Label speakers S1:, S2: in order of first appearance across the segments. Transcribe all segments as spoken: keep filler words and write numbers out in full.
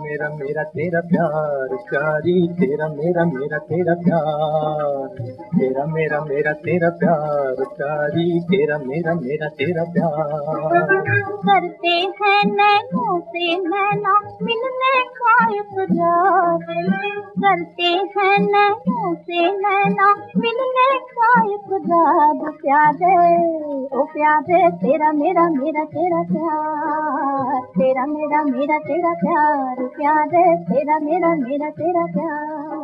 S1: मेरा मेरा तेरा प्यार प्यारी, तेरा मेरा मेरा तेरा प्यार, तेरा मेरा मेरा तेरा प्यार प्यारी, तेरा मेरा मेरा तेरा प्यार।
S2: करते हैं नैनों से नैना मिलने का इकरार, करते हैं नैनों से नैना मिलने का इकरार। प्यारे ओ प्यारे, तेरा मेरा मेरा तेरा प्यार, तेरा मेरा मेरा तेरा प्यार प्यारे, तेरा मेरा मेरा तेरा प्यार।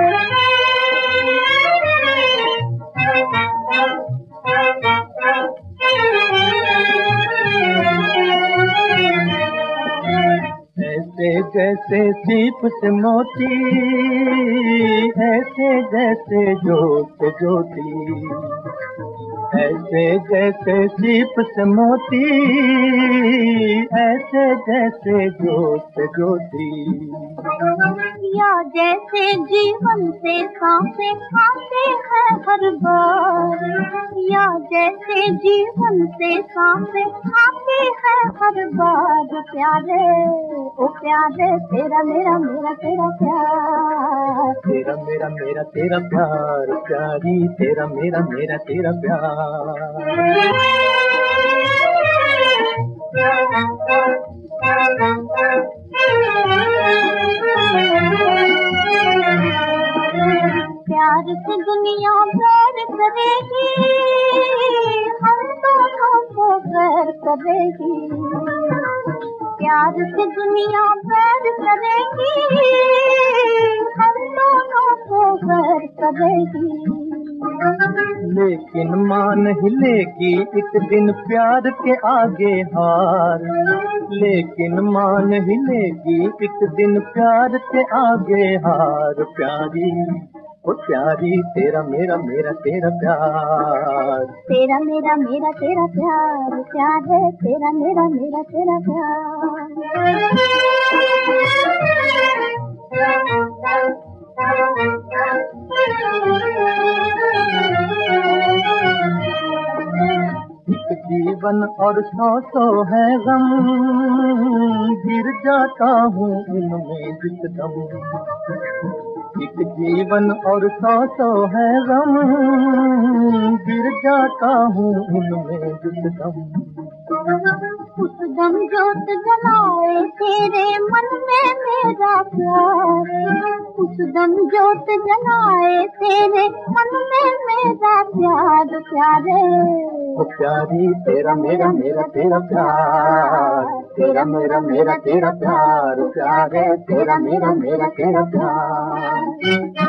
S1: ऐसे जैसे सीप से मोती, ऐसे जैसे जोत ज्योति, ऐसे जैसे सीप से मोती, ऐसे जैसे जोत ज्योति।
S2: या जैसे जीवन से सांसें आते हैं हर बार, या जैसे जीवन से सांसें आते हैं हर बार। प्यारे ओ प्यारे, तेरा मेरा मेरा तेरा प्यार,
S1: तेरा मेरा मेरा तेरा प्यार प्यारी, तेरा मेरा मेरा तेरा प्यार।
S2: प्यार से दुनिया प्यार करेगी, हम दोनों को प्यार करेगी। प्यार से दुनिया प्यार करेगी, हम दोनों को प्यार करेगी।
S1: लेकिन मान हिलेगी एक दिन प्यार के आगे हार, लेकिन मान हिलेगी एक दिन प्यार के आगे हार। प्यारी ओ प्यारी, तेरा मेरा मेरा तेरा प्यार,
S2: तेरा मेरा मेरा तेरा प्यार प्यार है, तेरा मेरा मेरा तेरा प्यार।
S1: एक जीवन और सौ सौ है गम, गिर जाता हूँ इनमें जिस दम। एक जीवन और सौ सौ है गम, गिर जाता हूँ उनमें जिस दम।
S2: उस दम जोत जलाए तेरे मन में मेरा प्यार, उस दम जोत जलाए तेरे मन में मेरा प्यार। प्यारे
S1: ओ प्यारी, तेरा मेरा मेरा तेरा प्यार, तेरा मेरा मेरा तेरा प्यार प्यारे, तेरा मेरा मेरा तेरा प्यार।